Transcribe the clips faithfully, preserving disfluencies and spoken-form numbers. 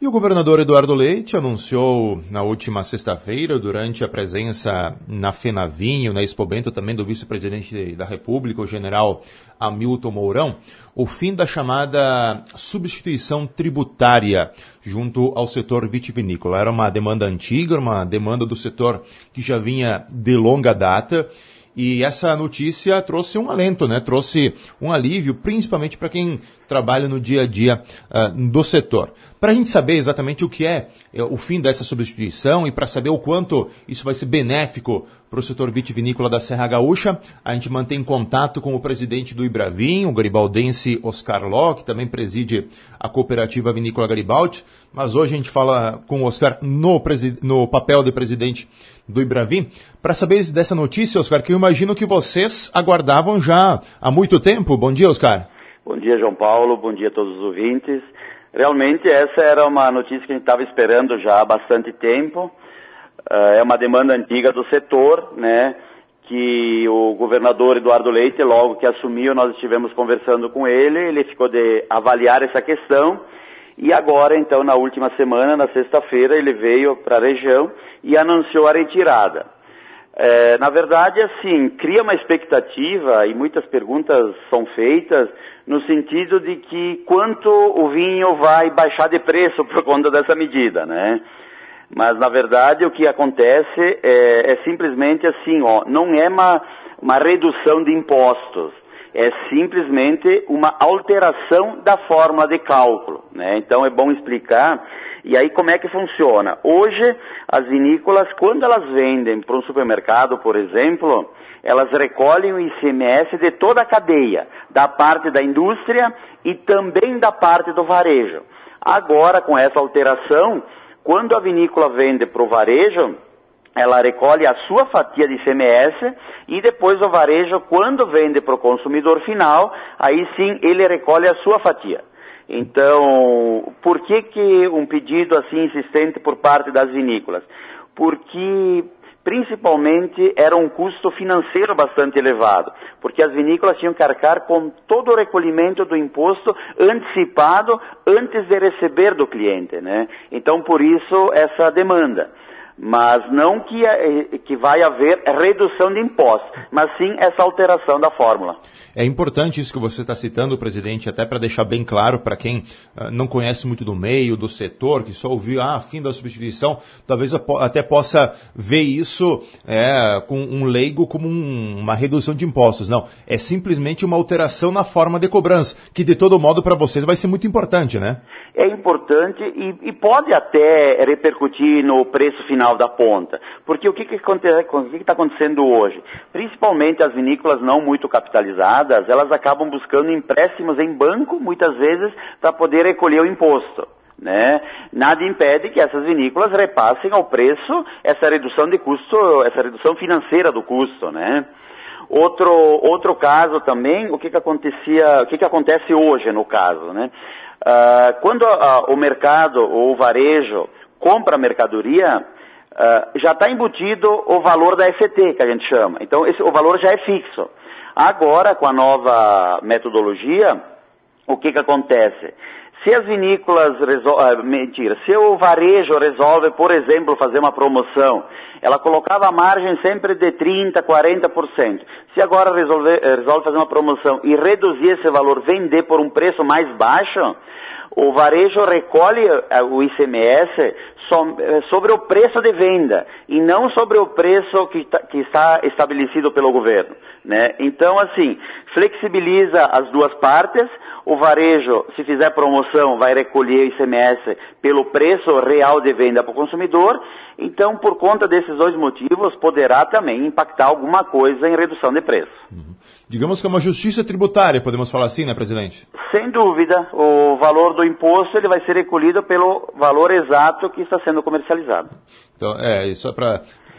E o governador Eduardo Leite anunciou na última sexta-feira, durante a presença na FENAVINHO, na Expo Bento, também do vice-presidente da República, o general Hamilton Mourão, o fim da chamada substituição tributária junto ao setor vitivinícola. Era uma demanda antiga, uma demanda do setor que já vinha de longa data. E essa notícia trouxe um alento, né? Trouxe um alívio, principalmente para quem trabalha no dia a dia uh, do setor. Para a gente saber exatamente o que é uh, o fim dessa substituição e para saber o quanto isso vai ser benéfico para o setor vitivinícola da Serra Gaúcha, a gente mantém contato com o presidente do Ibravin, o garibaldense Oscar Ló, que também preside a cooperativa vinícola Garibaldi, mas hoje a gente fala com o Oscar no, presi- no papel de presidente do Ibravin, para saber dessa notícia, Oscar, que eu imagino que vocês aguardavam já há muito tempo. Bom dia, Oscar. Bom dia, João Paulo. Bom dia a todos os ouvintes. Realmente, essa era uma notícia que a gente estava esperando já há bastante tempo. Uh, é uma demanda antiga do setor, né, que o governador Eduardo Leite, logo que assumiu, nós estivemos conversando com ele, ele ficou de avaliar essa questão, e agora, então, na última semana, na sexta-feira, ele veio para a região e anunciou a retirada. É, na verdade, assim, cria uma expectativa, e muitas perguntas são feitas, no sentido de que quanto o vinho vai baixar de preço por conta dessa medida, né? Mas, na verdade, o que acontece é, é simplesmente assim, ó, não é uma, uma redução de impostos, é simplesmente uma alteração da fórmula de cálculo, né? Então, é bom explicar. E aí, como é que funciona? Hoje, as vinícolas, quando elas vendem para um supermercado, por exemplo, elas recolhem o I C M S de toda a cadeia, da parte da indústria e também da parte do varejo. Agora, com essa alteração, quando a vinícola vende para o varejo, ela recolhe a sua fatia de I C M S e depois o varejo, quando vende para o consumidor final, aí sim ele recolhe a sua fatia. Então, por que que um pedido assim insistente por parte das vinícolas? Porque principalmente era um custo financeiro bastante elevado, porque as vinícolas tinham que arcar com todo o recolhimento do imposto antecipado antes de receber do cliente, né? Então, por isso, essa demanda. Mas não que, que vai haver redução de impostos, mas sim essa alteração da fórmula. É importante isso que você está citando, presidente, até para deixar bem claro para quem uh, não conhece muito do meio, do setor, que só ouviu, ah, fim da substituição, talvez até possa ver isso é, com um leigo como um, uma redução de impostos. Não, é simplesmente uma alteração na forma de cobrança, que de todo modo para vocês vai ser muito importante, né? É importante e, e pode até repercutir no preço final da ponta. Porque o que que está acontecendo hoje? Principalmente as vinícolas não muito capitalizadas, elas acabam buscando empréstimos em banco, muitas vezes, para poder recolher o imposto, né? Nada impede que essas vinícolas repassem ao preço essa redução de custo, essa redução financeira do custo, né? Outro, outro caso também, o que que acontecia, o que que acontece hoje no caso, né? Uh, quando uh, o mercado ou o varejo compra a mercadoria, uh, já está embutido o valor da F T, que a gente chama. Então, esse, o valor já é fixo. Agora, com a nova metodologia, o que que acontece? Se as vinícolas resolvem, uh, mentira, se o varejo resolve, por exemplo, fazer uma promoção, ela colocava a margem sempre de trinta por cento, quarenta por cento. Se agora resolve, resolve fazer uma promoção e reduzir esse valor, vender por um preço mais baixo, o varejo recolhe o I C M S sobre o preço de venda e não sobre o preço que, que está estabelecido pelo governo, né? Então, assim, flexibiliza as duas partes. O varejo, se fizer promoção, vai recolher o I C M S pelo preço real de venda para o consumidor. Então, por conta desses dois motivos, poderá também impactar alguma coisa em redução de preço. Uhum. Digamos que é uma justiça tributária, podemos falar assim, né, presidente? Sem dúvida. O valor do imposto ele vai ser recolhido pelo valor exato que está sendo comercializado. Então, é, isso é para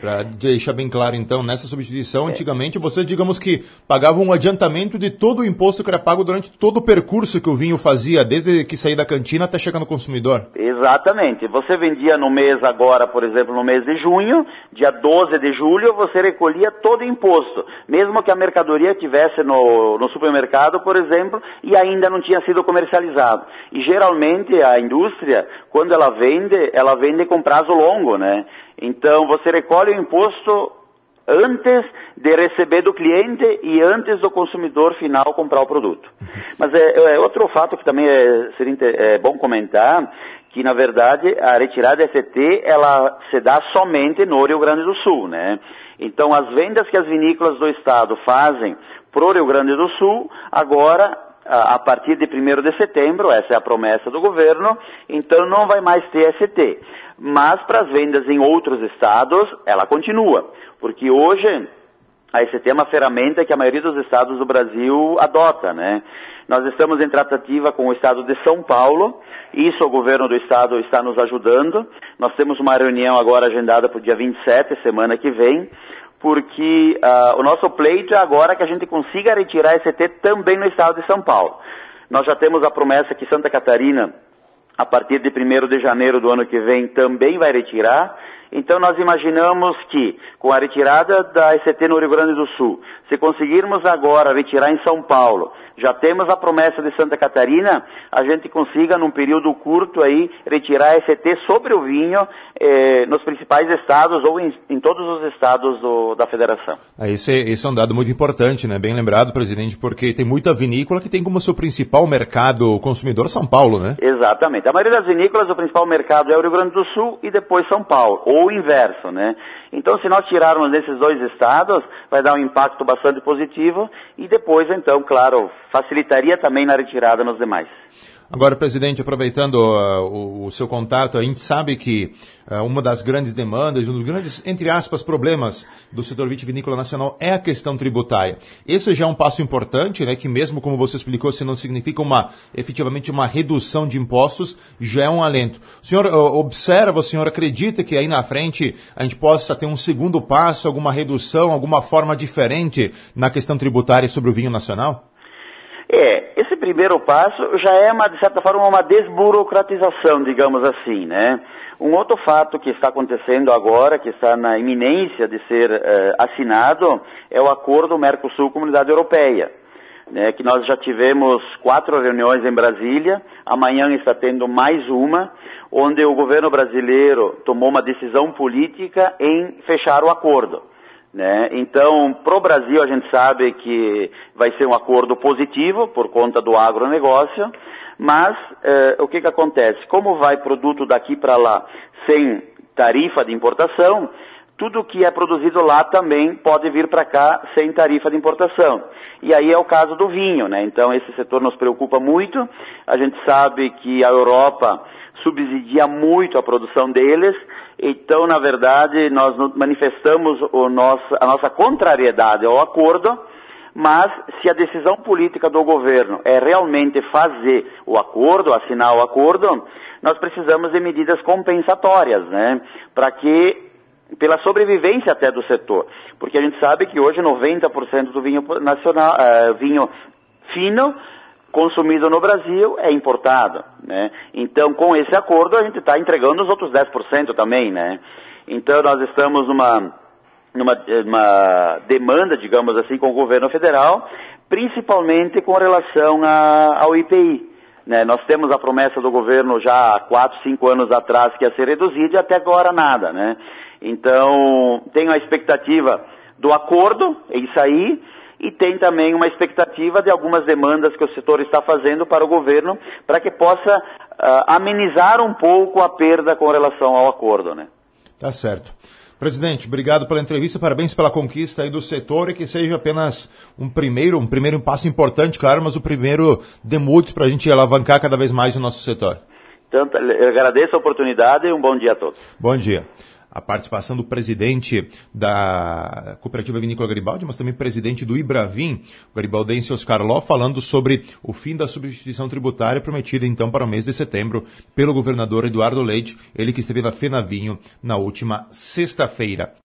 Para deixar bem claro, então, nessa substituição, antigamente você, digamos que, pagava um adiantamento de todo o imposto que era pago durante todo o percurso que o vinho fazia, desde que saía da cantina até chegar no consumidor. Exatamente. Você vendia no mês agora, por exemplo, no mês de junho, dia doze de julho, você recolhia todo o imposto, mesmo que a mercadoria estivesse no, no supermercado, por exemplo, e ainda não tinha sido comercializado. E geralmente a indústria, quando ela vende, ela vende com prazo longo, né? Então você recolhe o imposto antes de receber do cliente e antes do consumidor final comprar o produto. Mas é, é outro fato que também é, seria é bom comentar, que na verdade a retirada S T ela se dá somente no Rio Grande do Sul, né? Então as vendas que as vinícolas do estado fazem pro Rio Grande do Sul, agora a partir de primeiro de setembro, essa é a promessa do governo, então não vai mais ter S T. Mas para as vendas em outros estados, ela continua, porque hoje a S T é uma ferramenta que a maioria dos estados do Brasil adota, né? Nós estamos em tratativa com o estado de São Paulo, isso o governo do estado está nos ajudando. Nós temos uma reunião agora agendada para o dia vinte e sete, semana que vem, porque uh, o nosso pleito é agora que a gente consiga retirar S T também no estado de São Paulo. Nós já temos a promessa que Santa Catarina, a partir de primeiro de janeiro do ano que vem, também vai retirar. Então nós imaginamos que, com a retirada da S T no Rio Grande do Sul, se conseguirmos agora retirar em São Paulo, já temos a promessa de Santa Catarina, a gente consiga, num período curto aí, retirar a S T sobre o vinho eh, nos principais estados ou em, em todos os estados do, da federação. Ah, esse, é, esse é um dado muito importante, né? Bem lembrado, presidente, porque tem muita vinícola que tem como seu principal mercado consumidor São Paulo, né? Exatamente. A maioria das vinícolas, o principal mercado é o Rio Grande do Sul e depois São Paulo, ou o inverso, né? Então, se nós tirarmos desses dois estados, vai dar um impacto bastante positivo e depois, então, claro, facilitaria também na retirada nos demais. Agora, presidente, aproveitando uh, o, o seu contato, a gente sabe que uh, uma das grandes demandas, um dos grandes, entre aspas, problemas do setor vitivinícola nacional é a questão tributária. Esse já é um passo importante, né, que mesmo, como você explicou, se não significa uma, efetivamente uma redução de impostos, já é um alento. O senhor uh, observa, o senhor acredita que aí na frente a gente possa ter um segundo passo, alguma redução, alguma forma diferente na questão tributária sobre o vinho nacional? É, esse primeiro passo já é, uma, de certa forma, uma desburocratização, digamos assim, né? Um outro fato que está acontecendo agora, que está na iminência de ser eh, assinado, é o acordo Mercosul-Comunidade Europeia, né? Que nós já tivemos quatro reuniões em Brasília, amanhã está tendo mais uma, onde o governo brasileiro tomou uma decisão política em fechar o acordo. Né? Então, para o Brasil, a gente sabe que vai ser um acordo positivo por conta do agronegócio, mas eh, o que, que acontece? Como vai produto daqui para lá sem tarifa de importação, tudo que é produzido lá também pode vir para cá sem tarifa de importação. E aí é o caso do vinho, né? Então esse setor nos preocupa muito. A gente sabe que a Europa subsidia muito a produção deles. Então, na verdade, nós manifestamos o nosso, a nossa contrariedade ao acordo, mas se a decisão política do governo é realmente fazer o acordo, assinar o acordo, nós precisamos de medidas compensatórias, né? Para que, pela sobrevivência até do setor. Porque a gente sabe que hoje noventa por cento do vinho nacional, uh, vinho fino, consumido no Brasil é importado, né? Então, com esse acordo, a gente está entregando os outros dez por cento também, né? Então, nós estamos numa, numa uma demanda, digamos assim, com o governo federal, principalmente com relação a, ao I P I, né? Nós temos a promessa do governo já há quatro, cinco anos atrás que ia ser reduzido e até agora nada, né? Então, tenho a expectativa do acordo em sair, e tem também uma expectativa de algumas demandas que o setor está fazendo para o governo, para que possa uh, amenizar um pouco a perda com relação ao acordo, né? Tá certo. Presidente, obrigado pela entrevista, parabéns pela conquista aí do setor e que seja apenas um primeiro, um primeiro passo importante, claro, mas o primeiro de muitos para a gente alavancar cada vez mais o nosso setor. Tanto, eu agradeço a oportunidade e um bom dia a todos. Bom dia. A participação do presidente da Cooperativa Vinícola Garibaldi, mas também presidente do Ibravin, o garibaldense Oscar Ló, falando sobre o fim da substituição tributária prometida então para o mês de setembro pelo governador Eduardo Leite, ele que esteve na FenaVinho na última sexta-feira.